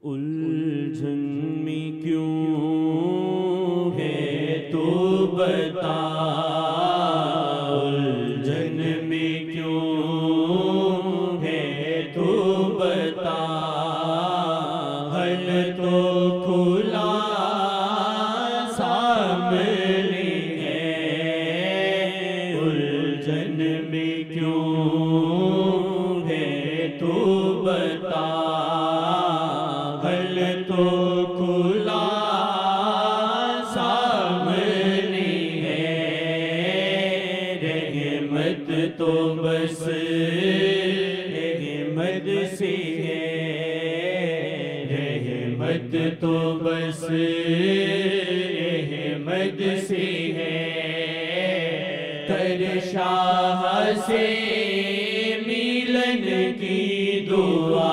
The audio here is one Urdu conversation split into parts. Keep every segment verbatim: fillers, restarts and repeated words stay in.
الجھن میں کیوں ہے تو بتا، الجھن میں کیوں ہے تو بتا، حل تو کھلا سامنے ہے، الجھن میں کیوں ہے تو بتا، حل تو کھلا سامنے ہے، رحمت تو بس رحمت سے ہے، رحمت تو بس رحمت سے ہے، کر شاہ سے ملن کی دعا،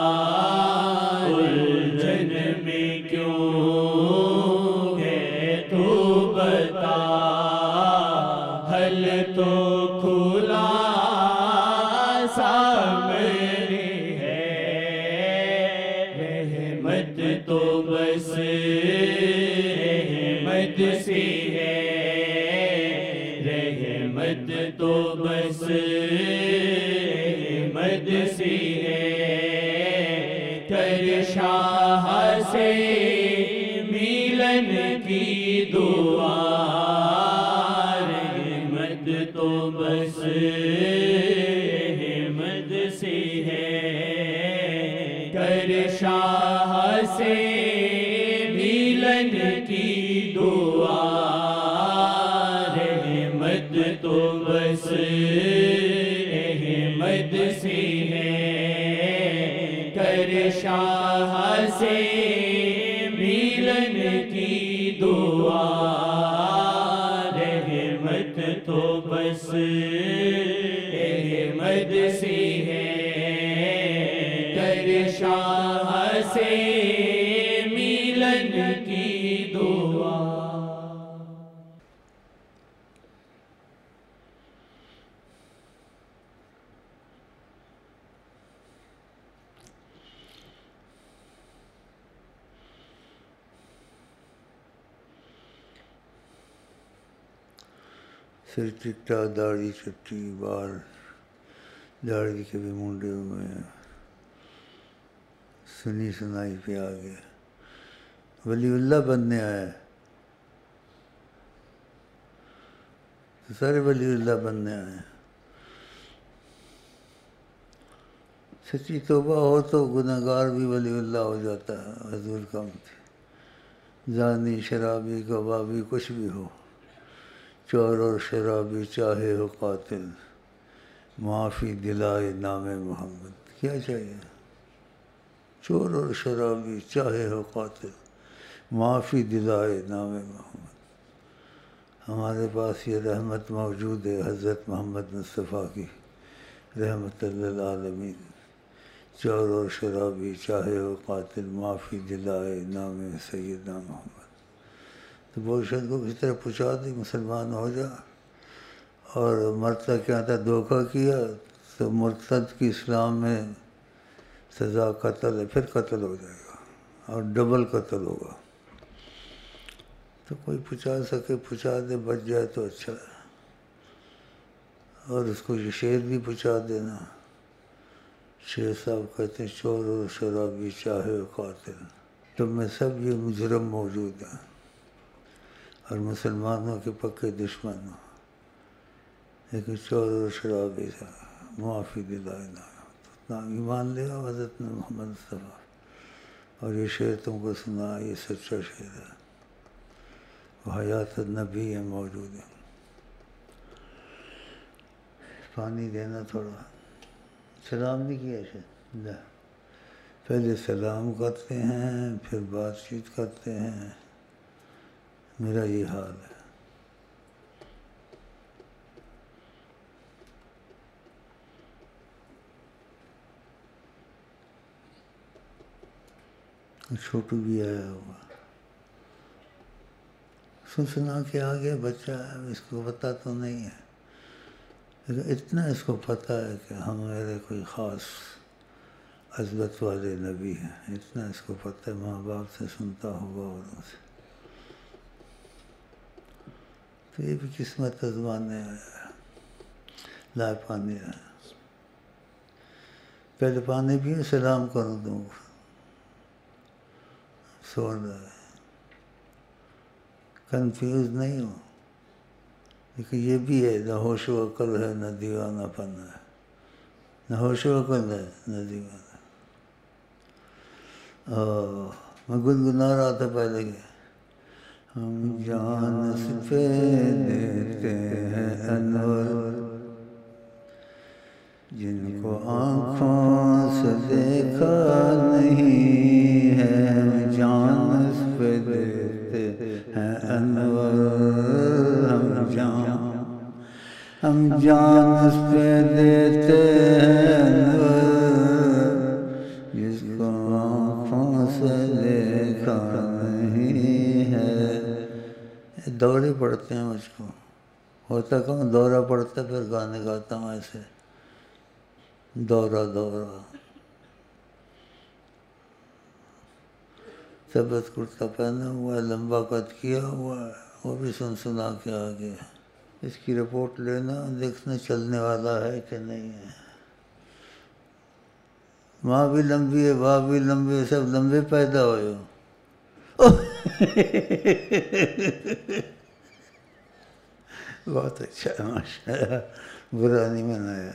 الجھن میں کیوں ہے تو بتا، حل تو کھلا سامنے ہے، رحمت تو بس رحمت سے ہے، رحمت تو بس رحمت سے ہے، کر شاہ سے ملن کی دعا، رحمت تو بس رحمت سے ہے، کر شاہ سے ملن کی دعا، رحمت تو بس رحمت سے ہے، کر شاہ سے ملن کی دعا، رحمت تو بس رحمت سے ہے، کر شاہ سے ملن کی دعا۔ سر چٹا داڑھی چٹی، بال داڑھی کے بھی منڈے ہوئے ہیں، سنی سنائی پہ آ گیا، ولی اللہ بننے آیا، سارے ولی اللہ بننے آئے، سچی توبہ ہو تو گناہگار بھی ولی اللہ ہو جاتا ہے، حضور کا زانی شرابی کبابی کچھ بھی ہو، چور اور شرابی چاہے ہو قاتل، معافی دلائے نام محمد، کیا چاہیے؟ چور اور شرابی چاہے ہو قاتل، معافی دلائے نام محمد۔ ہمارے پاس یہ رحمت موجود ہے حضرت محمد مصطفیٰ کی رحمت للعالمین، چور اور شرابی چاہے ہو قاتل، معافی دلائے نام سیدنا محمد۔ تو بولشن کو کسی طرح پہنچا دی، مسلمان ہو جا، اور مرتد کیا تھا دھوکہ کیا تو مرتد کی اسلام میں سزا قتل ہے، پھر قتل ہو جائے گا اور ڈبل قتل ہوگا، تو کوئی پہنچا سکے پہنچا دے، بچ جائے تو اچھا ہے، اور اس کو یہ شعر بھی پہنچا دینا، شیخ صاحب کہتے ہیں چور اور شرابی چاہے قاتل، تم میں سب یہ مجرم موجود ہیں اور مسلمانوں کے پکے دشمن ہو، لیکن چور اور شرابی تھا، معافی دلائے نام، نام ایمان لے آؤ حضرت محمد مصطفیٰ، اور یہ شعر تم کو سنا، یہ سچا شعر ہے، وہ حیات النبی ہے موجود ہے۔ پانی دینا تھوڑا، سلام نہیں کیا شاید، پہلے سلام کرتے ہیں پھر بات چیت کرتے ہیں، میرا یہ حال ہے۔ چھوٹو بھی آیا ہوگا، سن سنا کے آ گیا بچہ ہے، اس کو پتہ تو نہیں ہے، لیکن اتنا اس کو پتہ ہے کہ ہمارے کوئی خاص عزت والے نبی ہیں، اتنا اس کو پتہ ہے، ماں باپ سے سنتا ہوگا اوروں سے. تو یہ بھی قسمت آزمانے آیا، لا پانی آیا. پہلے پانی بھی سلام کروں تم کو، سن رہا ہے، کنفیوز نہیں ہو. لیکن یہ بھی ہے، نہ ہوش و عقل ہے نہ دیوانہ پن ہے، نہ ہوش و عقل ہے نہ دیوانہ. میں گنگنا رہا تھا پہلے کہ ہم جان پہ دیتے ہیں انور جن کو آنکھوں سے دیکھا نہیں ہے. ہم جان پہ دیتے ہیں انور، ہم جان ہم جان پہ دیتے ہیں انور جس کو آنکھوں سے دیکھا نہیں ہے. دورے پڑھتے ہیں مجھ کو، ہوتا کہوں دورہ پڑھتا پھر گانے گاتا ہوں ایسے، دورہ دورہ. سبز کرتا پہنا ہوا ہے، لمبا قد کیا ہوا ہے، وہ بھی سن سنا کے آ گیا. اس کی رپورٹ لینا، دیکھنا چلنے والا ہے کہ نہیں ہے. ماں بھی لمبی ہے، باپ بھی لمبی ہے، سب لمبے پیدا ہوئے ہو. بہت اچھا ہے، ماشاء اللہ، برا نہیں منایا.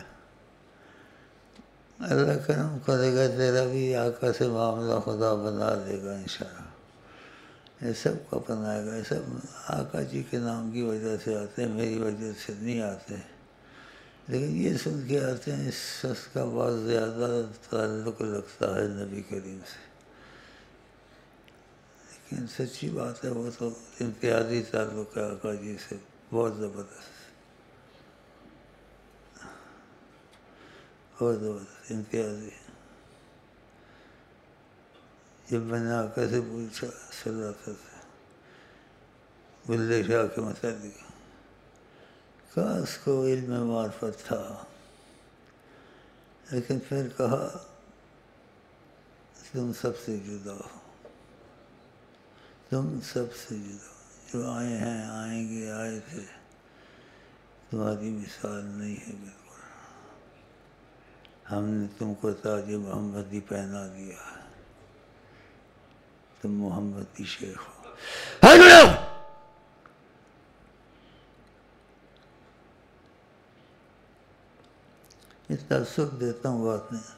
اللہ کرم کرے گا، تیرا بھی آقا سے معاملہ خدا بنا دے گا انشاءاللہ. یہ سب کو بنائے گا، یہ سب آقا جی کے نام کی وجہ سے آتے ہیں، میری وجہ سے نہیں آتے. لیکن یہ سن کے آتے ہیں، اس شخص کا بہت زیادہ تعلق لگتا ہے نبی کریم سے. لیکن سچی بات ہے، وہ تو امتیازی تعلق ہے آقا جی سے، بہت زبردست، بہت زبردست، امتیازی. جب میں نے آقا سے پوچھا صلی اللہ علیہ وسلم بلے شاہ کے متعلق، کاش کو علم معرفت تھا، لیکن پھر کہا تم سب سے جدا ہو، تم سب سے جدا ہو. جو آئے ہیں، آئیں گے، آئے تھے، تمہاری مثال نہیں ہے بالکل. ہم نے تم کو تاج محمدی پہنا دیا ہے، تم محمدی شیخ ہو. اس تأثر دیتا ہوں بات نہیں،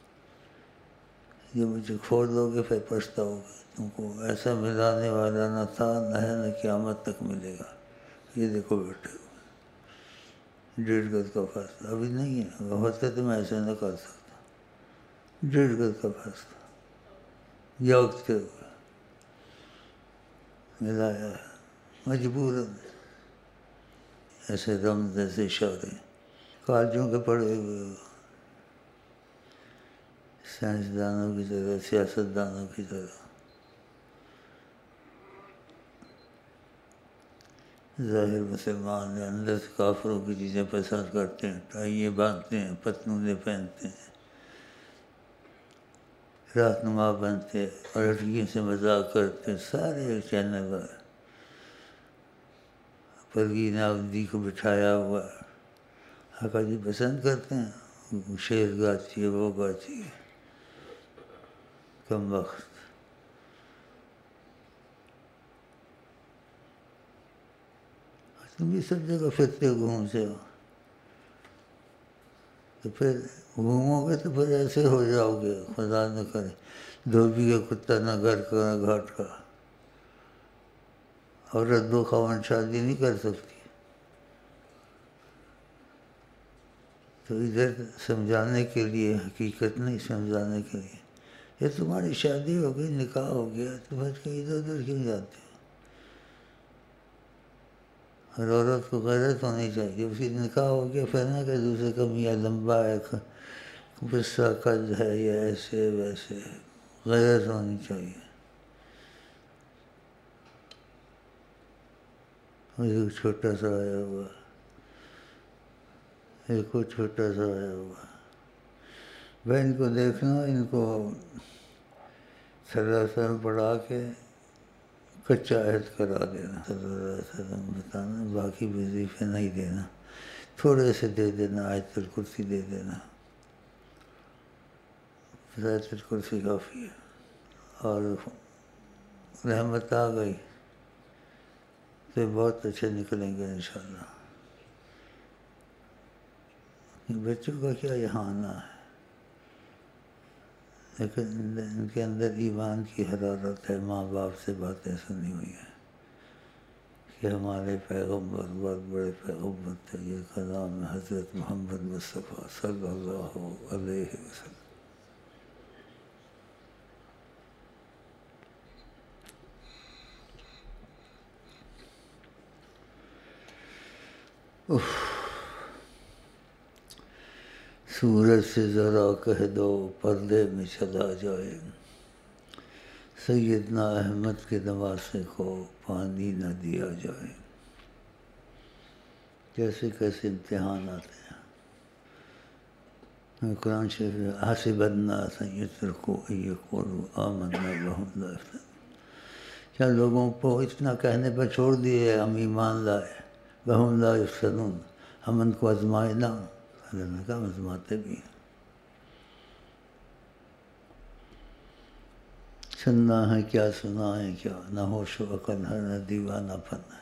یہ مجھے کھول دو گے پھر پچھتاؤ گے. تم کو ایسا ملانے والا نہ تھا، نہ ہے، نہ قیامت تک ملے گا. یہ دیکھو بیٹھے ہوئے، ڈیڑھ گز کا فاصلہ ابھی نہیں ہے، اگر ہوتا تو میں ایسے نہ کر سکتا. ڈیڑھ گز کا فاصلہ یاگتے ہوئے ملایا ہے، مجبوراً. ایسے رمز، ایسے اشارے، کالجوں کے پڑے ہوئے، سائنسدانوں کی طرح، سیاست دانوں کی طرح. ظاہر مسلمان ہیں، اندر سے کافروں کی چیزیں پسند کرتے ہیں، ٹائیاں باندھتے ہیں، پتلونے پہنتے ہیں، رہنما بنتے ہیں، اور لڑکیوں سے مذاق کرتے ہیں. سارے چینل پر پروین عابدی کو بٹھایا ہوا ہے. آقا جی پسند کرتے ہیں، شعر گاتی ہے، وہ گاتی ہے، کم وقت. تم بھی سب جگہ پھرتے گھومتے ہو، تو پھر گھومو گے تو پھر ایسے ہو جاؤ گے، خدا نہ کرے دھوبی کا کتا نہ گھر کا نہ گھاٹ کا. عورت دو خاوند شادی نہیں کر سکتی. تو ادھر سمجھانے کے لیے، حقیقت نہیں سمجھانے کے لیے. یہ تمہاری شادی ہو گئی، نکاح ہو گیا، تو پھر کہیں ادھر ادھر کیوں جاتے ہو؟ ہر عورت کو غیرت ہونی چاہیے. اس کی نکاح ہو گیا، پھر نہ کہ دوسرے کا میاں لمبا ہے، غصہ قد ہے، یا ایسے ویسے. غیرت ہونی چاہیے. ایک چھوٹا سا آیا ہوا، ایک وہ چھوٹا سا آیا ہوا. بھائی ان کو دیکھنا، ان کو صلی اللہ علیہ وسلم پڑھا کے کچا عہد کرا دینا، صلی اللہ علیہ وسلم بتانا، باقی وظیفے نہیں دینا، تھوڑے سے دے دینا، آیت الکرسی دے دینا، آیت الکرسی کافی ہے، اور رحمت آ گئی تو بہت اچھے نکلیں گے انشاءاللہ۔ بچوں کا کیا یہاں آنا ہے، لیکن ان کے اندر ایمان کی حرارت ہے، ماں باپ سے باتیں سنی ہوئی ہیں کہ ہمارے پیغمبر بہت بڑے پیغمبر تھے، یہ کا نام ہے حضرت محمد مصطفیٰ صلی اللہ علیہ وسلم۔ سورج سے ذرا کہہ دو پردے میں چلا جائے، سیدنا احمد کے نواسے کو پانی نہ دیا جائے۔ کیسے کیسے امتحان آتے ہیں قرآن شریف میں، حسب الناس ان یترکوا ان یقولوا آمنا وهم لا یفتنون۔ کیا لوگوں کو اتنا کہنے پر چھوڑ دیے ہم ایمان لائے، وهم لا یفتنون، ہم ان کو آزمائے نہ؟ اللہ نے کہا آزماتے بھی ہیں۔ سننا ہے کیا سنائیں کیا، نہ ہوش و عقل ہے نہ دیوانہ پن ہے۔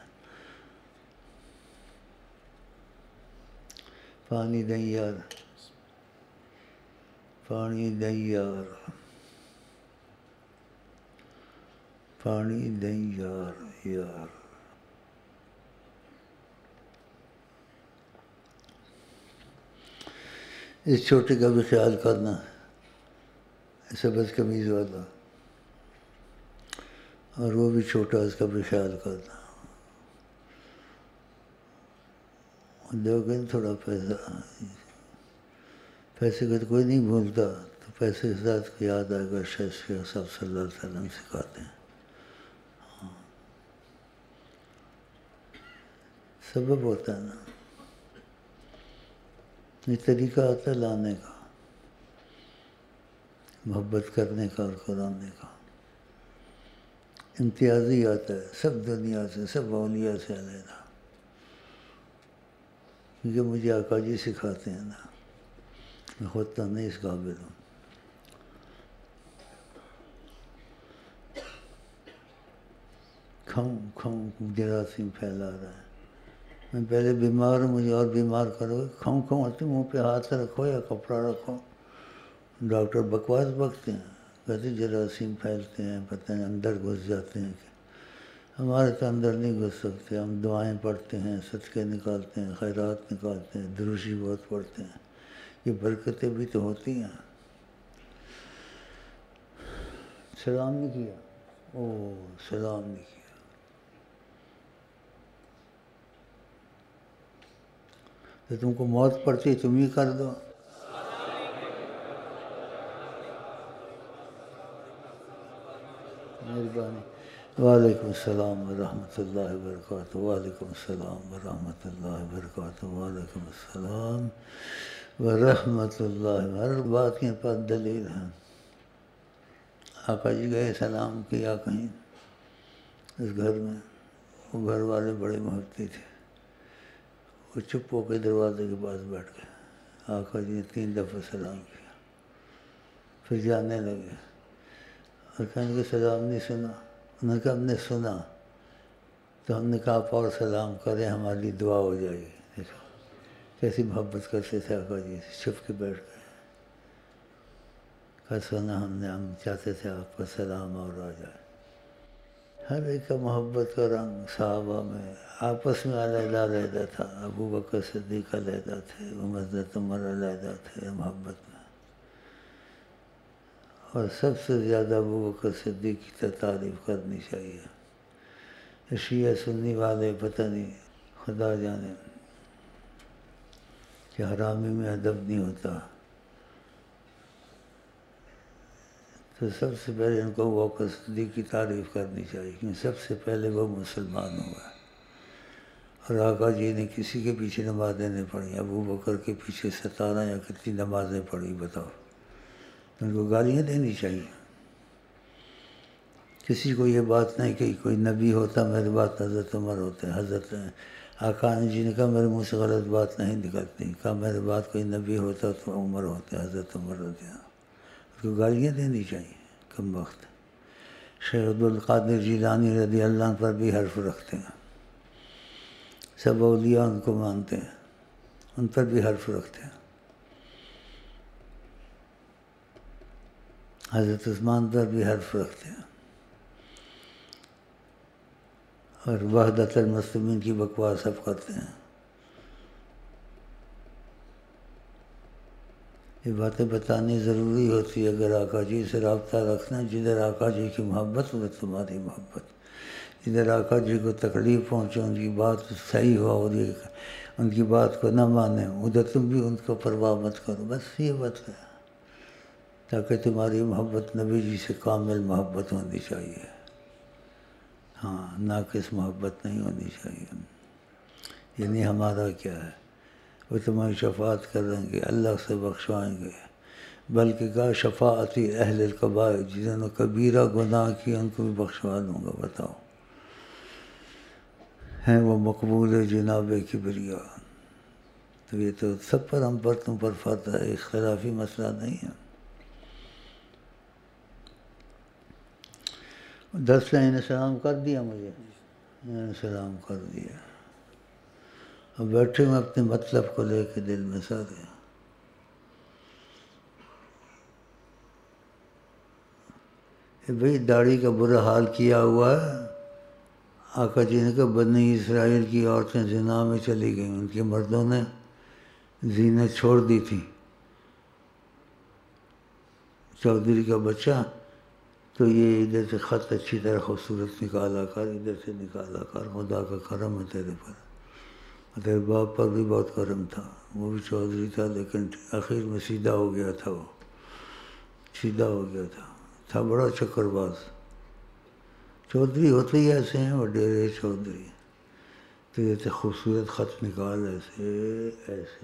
پانی دیں یار، پانی دیں یار، پانی دیں یار یار۔ اس چھوٹے کا بھی خیال کرنا، ایسا بدتمیز والا، اور وہ بھی چھوٹا، اس کا بھی خیال کرنا۔ لیکن تھوڑا پیسہ، پیسے کا تو کوئی نہیں بھولتا، تو پیسے کے ساتھ کو یاد آئے گا شیخ صاحب صلی اللہ علیہ وسلم سکھاتے ہیں، سبب ہوتا ہے نا، یہ طریقہ آتا ہے لانے کا، محبت کرنے کا اور قرانے کا، امتیازی آتا ہے سب دنیا سے، سب اولیاء سے علیحدہ، کیونکہ مجھے آقا جی سکھاتے ہیں نا، میں خود تو نہیں اس قابل ہوں۔ کھاؤں کھاؤں جراثیم پھیلا رہا ہے، میں پہلے بیمار ہوں، مجھے اور بیمار کرو گے، کھاؤں کھاؤں آتے منہ پہ ہاتھ رکھو یا کپڑا رکھو، ڈاکٹر بکواس بکتے ہیں، کہتے جراثیم پھیلتے ہیں، پتہ نہیں اندر گھس جاتے ہیں، کہ ہمارے تو اندر نہیں گھس سکتے، ہم دعائیں پڑھتے ہیں، صدقے نکالتے ہیں، خیرات نکالتے ہیں، دروشی بہت پڑھتے ہیں، یہ برکتیں بھی تو ہوتی ہیں۔ سلام نہیں کیا، او سلام نہیں کیا، تو تم کو موت پڑتی تم ہی کر دو۔ مہربانی۔ وعلیکم السلام ورحمۃ اللہ وبرکاتہ، وعلیکم السلام ورحمۃ اللہ وبرکاتہ، وعلیکم السلام ورحمۃ اللہ۔ ہر بات کے پاس دلیل ہے۔ آقا جی گئے سلام کیا کہیں اس گھر میں، وہ گھر والے بڑے محبتی تھے، وہ چپ ہو کے دروازے کے پاس بیٹھ گئے، آقا جی نے تین دفعہ سلام کیا، پھر جانے لگے، اور کہنے کہ سلام نہیں سنا، انہوں نے کہا ہم نے سنا، تو ہم نے کہا آپ اور سلام کریں، ہماری دعا ہو جائے گی۔ دیکھو کیسی محبت کرتے تھے آقا جی، چھپ کے بیٹھ گئے، کہا سنا ہم نے، ہم چاہتے تھے آپ کا سلام اور آ جائے۔ ہر ایک کا محبت کا رنگ، صحابہ میں آپس میں علیحدہ علیحدہ تھا، ابو بکر صدیق علیحدہ تھے، حضرت عمر علیحدہ تھے محبت میں، اور سب سے زیادہ ابو بکر صدیق کی تعریف کرنی چاہیے۔ شیعہ سنی والے پتہ نہیں، خدا جانے کہ حرامی میں ادب نہیں ہوتا، تو سب سے پہلے ان کو ابو بکر صدیق کی تعریف کرنی چاہیے، کیونکہ سب سے پہلے وہ مسلمان ہوا ہے، اور آقا جی نے کسی کے پیچھے نمازیں نہیں پڑھی، ابو بکر کے پیچھے ستارہ یا کتنی نمازیں پڑھی بتاؤ، ان کو گالیاں دینی چاہیے. کسی کو یہ بات نہیں کہ کوئی نبی ہوتا میرے بات حضرت عمر ہوتے. حضرت آقا جی نے کہا میرے منہ سے غلط بات نہیں نکلتی. کہا میرے بات کوئی نبی ہوتا تو عمر ہوتے، حضرت عمر ہوتے. اس کو گالیاں دینی چاہیے کم وقت. شیخ عبدالقادر جیلانی رضی اللہ عنہ پر بھی حرف رکھتے ہیں. سب اولیاء ان کو مانتے ہیں، ان پر بھی حرف رکھتے ہیں. حضرت عثمان پر بھی حرف رکھتے ہیں. اور وحدت المسلمین کی بکواس سب کرتے ہیں. یہ باتیں بتانی ضروری ہوتی ہے. اگر آقا جی سے رابطہ رکھنا، جدھر آقا جی کی محبت ادھر تمہاری محبت. جدھر آقا جی کو تکلیف پہنچے، ان کی بات صحیح ہو اور یہ ان کی بات کو نہ مانے، ادھر تم بھی ان کو پرواہ مت کرو. بس یہ بات ہے، تاکہ تمہاری محبت نبی جی سے کامل محبت ہونی چاہیے. ہاں، ناقص محبت نہیں ہونی چاہیے. یعنی ہمارا کیا ہے، وہ تمہاری شفاعت کریں گے، اللہ سے بخشوائیں گے. بلکہ کہا شفاعتی اہل الکبائر، جنہوں نے کبیرہ گناہ کیا ان کو بھی بخشوا دوں گا. بتاؤ، ہیں وہ مقبول جناب کبریا. تو یہ تو سب پر ہم پر تم پر فرض ہے، اختلافی مسئلہ نہیں ہے. دس نے سلام کر دیا مجھے، میں نے سلام کر دیا. اب بیٹھے میں اپنے مطلب کو لے کے دل میں سارے. بھئی داڑھی کا برا حال کیا ہوا ہے. آقا جی نے کہا بنی اسرائیل کی عورتیں زنا میں چلی گئیں، ان کے مردوں نے زینت چھوڑ دی تھی. چودھری کا بچہ تو یہ ادھر سے خط اچھی طرح خوبصورت نکالا کر، ادھر سے نکالا کر، خدا کا کرم ہے تیرے پر. تیرے باپ پر بھی بہت کرم تھا، وہ بھی چودھری تھا لیکن آخر میں سیدھا ہو گیا تھا. وہ سیدھا ہو گیا تھا تھا بڑا چکر باز. چودھری ہوتے ہی ایسے ہیں، وڈیرے چودھری. تو یہ خوبصورت خط نکال ایسے ایسے.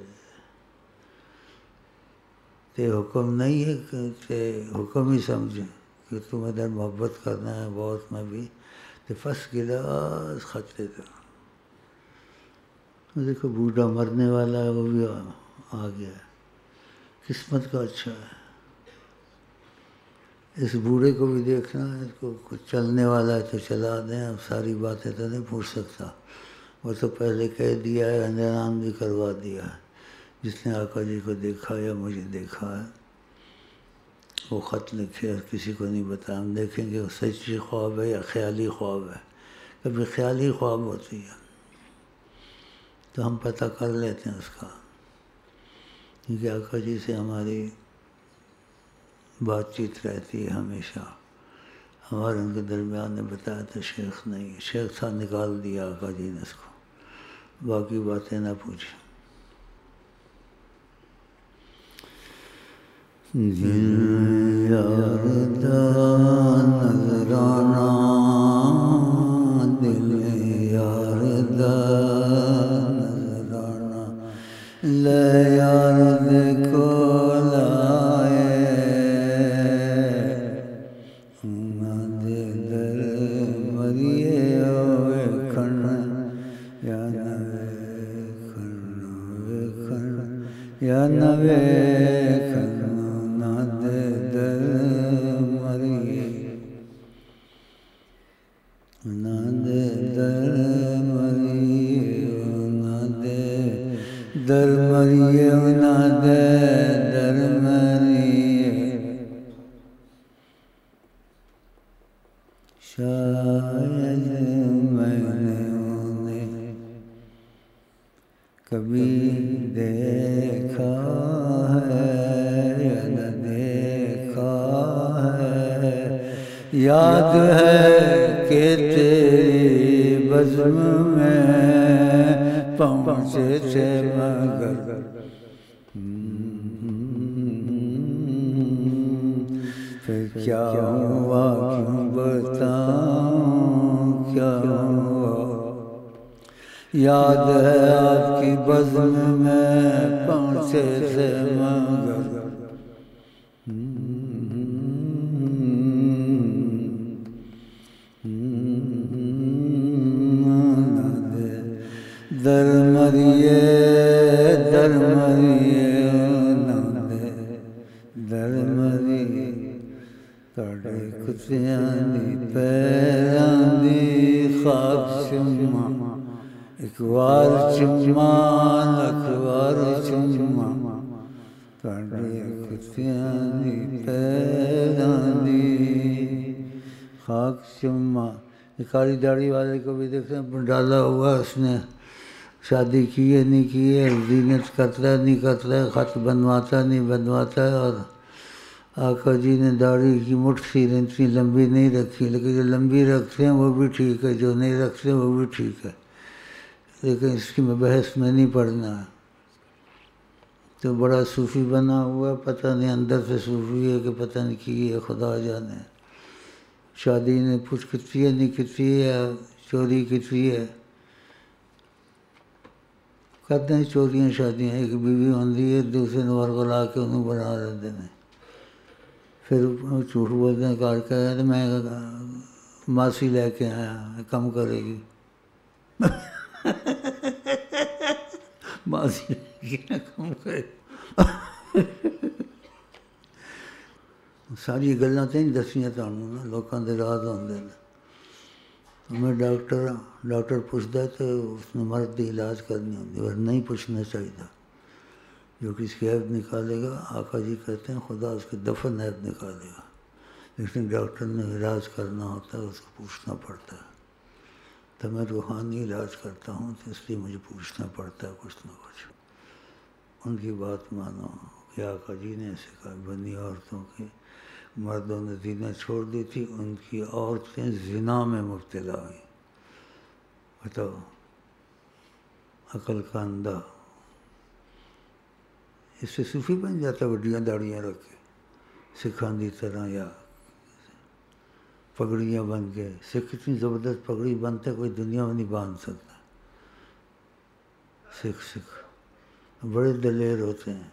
تے حکم نہیں ہے کہ حکم ہی سمجھیں کہ تم ادھر محبت کرنا ہے بہت. میں بھی تو فس گلاس خط دیتا. دیکھو بوڑھا مرنے والا ہے، وہ بھی آ گیا. قسمت کا اچھا ہے. اس بوڑھے کو بھی دیکھنا ہے، اس کو کچھ چلنے والا ہے تو چلا دیں. اب ساری باتیں تو نہیں پوچھ سکتا، وہ تو پہلے کہہ دیا ہے، اعلان بھی کروا دیا ہے. جس نے آقا جی کو دیکھا یا مجھے دیکھا ہے وہ خط لکھے اور کسی کو نہیں بتایا. ہم دیکھیں گے وہ سچی خواب ہے یا خیالی خواب ہے. کبھی خیالی خواب ہوتی ہے تو ہم پتہ کر لیتے ہیں اس کا، کیونکہ آقا جی سے ہماری بات چیت رہتی ہے ہمیشہ. ہمارے ان کے درمیان نے بتایا تھا شیخ نہیں، شیخ تھا نکال دیا آقا جی نے اس کو. باقی باتیں نہ پوچھیں. دل یاردا نظرانہ، دل یاردا نظرانہ، لے یارد کو لائے نہ در مریے ہوئے کھن یا نوے کھن یا نوے کھن در مریے نہ دے در مریے نہ دے در مریے نہ دے در مریے. شاید میں نے انہیں کبھی دیکھا ہے نہ دیکھا ہے. یاد ہے کہ تیری بزم میں پہنچے تھے مگر پھر کیا ہوا کیوں بتاؤں کیا ہوا. یاد ہے آپ کی بزم میں پہنچے تھے مگر در مری ناندے در مری کاڑے کتیاں دی پیراں دی خاک چما ایک وار چما لکھ وار چما کاڑے کتیاں دی پیراں دی خاک چما. کالی داڑھی والے کو بھی دیکھتے ہیں ڈالا ہوا اس نے شادی کی ہے نہیں کی ہے زینت کرتا ہے نہیں کرتا ہے خط بنواتا نہیں بنواتا ہے. اور آقا جی نے داڑھی کی مٹھ سی اتنی لمبی نہیں رکھی لیکن جو لمبی رکھتے ہیں وہ بھی ٹھیک ہے جو نہیں رکھتے ہیں وہ بھی ٹھیک ہے لیکن اس کی میں بحث میں نہیں پڑھنا ہے. تو بڑا صوفی بنا ہوا ہے پتہ نہیں اندر سے صوفی ہے کہ پتہ نہیں کی ہے خدا جانے. شادی نے پوچھ کتنی ہے نہیں کتنی ہے چوری کتنی ہے کرتے ہیں چوریاں شادیاں. ایک بیوی ہوتی ہے دوسرے نمبر کو لا کے انہوں بنا دیتے ہیں پھر جھوٹ بولتے ہیں کار کا ہے تو میں ماسی لے کے آیا کم کرے گی ماسی لے کے کم کرے ساری گلاں تے نہیں دسیاں تانوں نا لوکاں دے راز ہوندے نے. میں ڈاکٹر ہاں ڈاکٹر پوچھتا ہے تو اس نے مرد دی علاج کرنی ہوتی اور نہیں پوچھنا چاہیے. جو کسی کی عیب نکالے گا آقا جی کہتے ہیں خدا اس کے دفن عیب نکالے گا لیکن ڈاکٹر نے علاج کرنا ہوتا ہے اس کو پوچھنا پڑتا ہے. تو میں روحانی علاج کرتا ہوں تو اس لیے مجھے پوچھنا پڑتا ہے کچھ نہ کچھ. ان کی بات مانو کہ آقا جی نے ایسے کہا بنی عورتوں کے مردوں نے زنا چھوڑ دی تھی ان کی عورتیں زنا میں مبتلا ہوئی. بتاؤ عقل کا اندھا اس سے صوفی بن جاتا ہے وڈیاں داڑیاں رکھ کے سکھاں دی طرح یا پگڑیاں بن کے. سکھ اتنی زبردست پگڑی بنتے کوئی دنیا میں نہیں باندھ سکتا. سکھ سکھ بڑے دلیر ہوتے ہیں.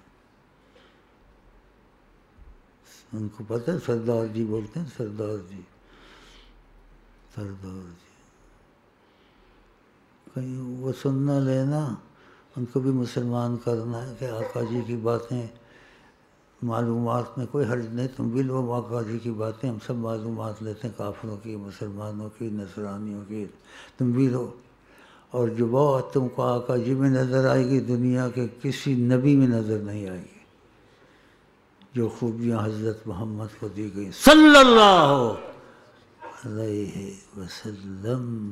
ان کو پتہ ہے سردار جی بولتے ہیں سردار جی سردار جی کہیں وہ سننا لینا ان کو بھی مسلمان کرنا ہے کہ آقا جی کی باتیں معلومات میں کوئی حرج نہیں. تم بھی لو آقا جی کی باتیں ہم سب معلومات لیتے ہیں کافروں کی مسلمانوں کی نصرانیوں کی تم بھی لو. اور جو بات تم کو آقا جی میں نظر آئے گی دنیا کے کسی نبی میں نظر نہیں آئے گی. جو خوبیاں حضرت محمد کو دی گئی صلی اللہ علیہ وسلم.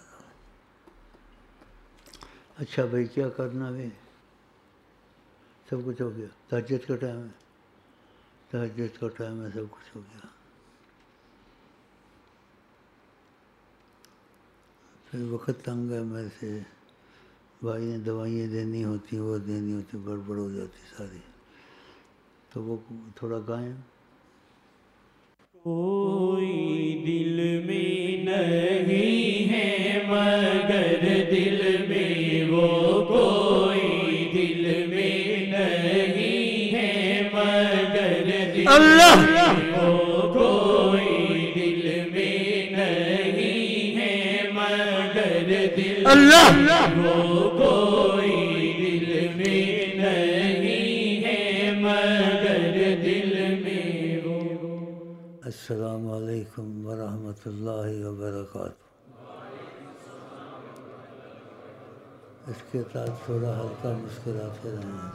اچھا بھائی کیا کرنا ہے سب کچھ ہو گیا. تہجد کا ٹائم ہے تہجد کا ٹائم ہے سب کچھ ہو گیا. پھر وقت تنگ ہے میرے سے بھائی نے دوائیں دینی ہوتی وہ دینی ہوتی گڑبڑ ہو جاتی ساری. تو وہ تھوڑا گائیں. کوئی دل میں نہیں ہے مگر دل میں وہ کوئی دل میں نہیں ہے مگر دل اللہ وہ کوئی دل میں نہیں ہے مگر دل اللہ وہ کوئی دل میں نہیں ہے مگر دل میں وہ. السلام علیکم ورحمۃ اللہ وبرکاتہ. اس کے ساتھ تھوڑا ہلکا مسکراتے رہیں.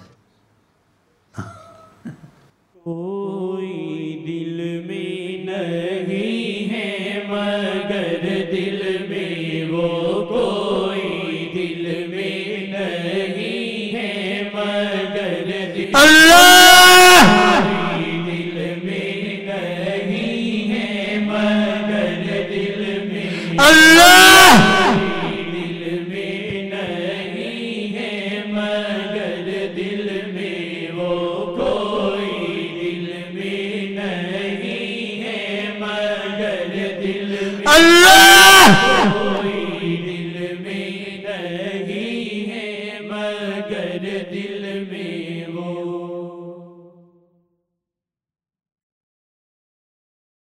کوئی دل میں نہیں ہے مگر دل میں وہ کوئی دل میں نہیں ہے مگر دل اللہ دل میں نہیں ہے مگر دل میں اللہ دل میں نہیں ہے مگر دل میں وہ کوئی دل میں نہیں ہے مگر دل